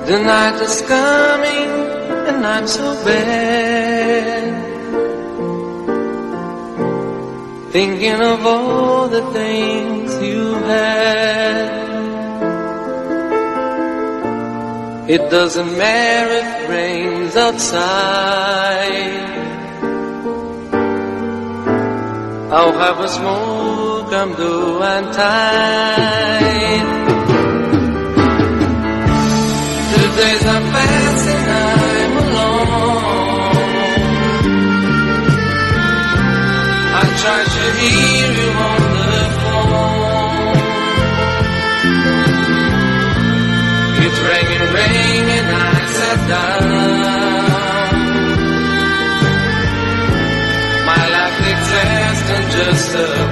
The night is coming and I'm so bad, thinking of all the things you had. It doesn't matter if it rains outside, I'll have a smoke, I'm doing tight. The days are passing, I'm alone, I try to hear you on the phone. It's raining, raining, I sat down. My life exists in just a